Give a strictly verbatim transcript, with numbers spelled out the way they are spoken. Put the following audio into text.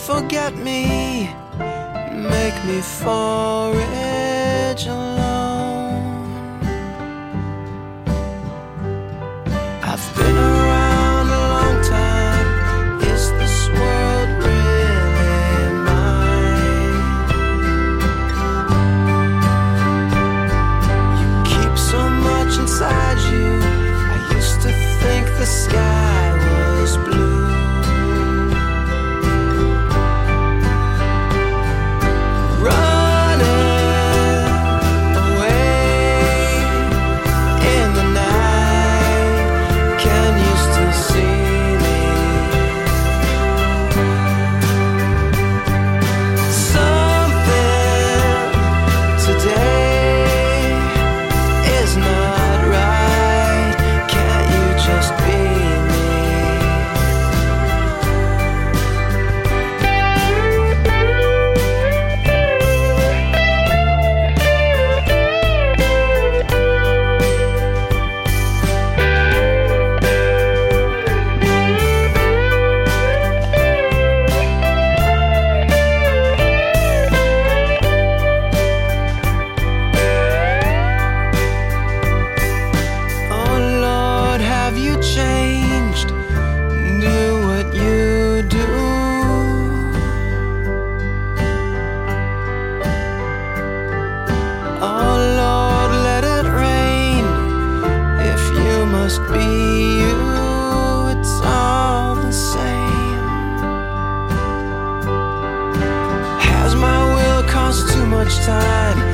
forget me, make me forage alone. I've been around a long time. Is this world really mine? You keep so much inside you. I used to think the sky was blue. Must be you, it's all the same. Has my will cost too much time?